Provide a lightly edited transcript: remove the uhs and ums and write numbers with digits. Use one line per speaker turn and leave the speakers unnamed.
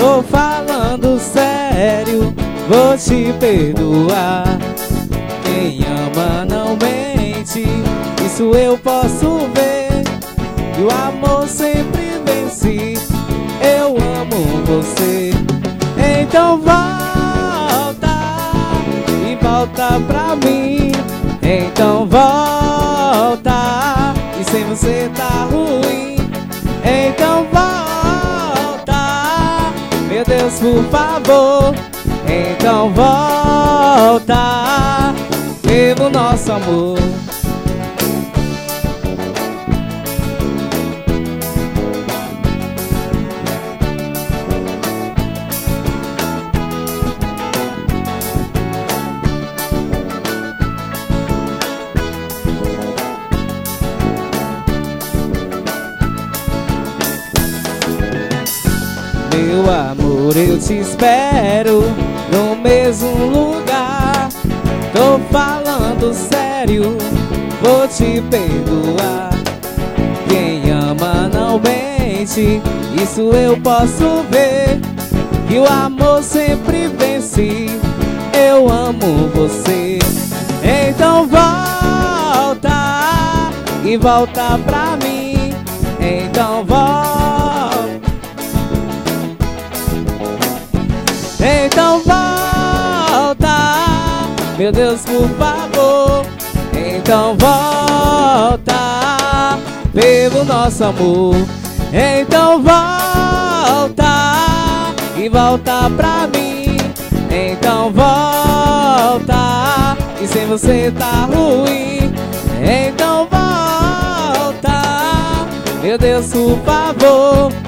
Tô falando sério, vou te perdoar. Quem ama não mente, isso eu posso ver. E o amor sempre vence, eu amo você. Então volta e volta pra mim. Então volta, e sem você tá ruim. Então volta, meu Deus, por favor. Então volta pelo nosso amor. Meu amor, eu te espero no mesmo lugar. Tô falando sério, vou te perdoar. Quem ama não mente, isso eu posso ver. Que o amor sempre vence, eu amo você. Então volta e volta pra mim. Então volta. Então volta, meu Deus, por favor. Então volta pelo nosso amor. Então volta e volta pra mim. Então volta, e sem você tá ruim. Então volta, meu Deus, por favor.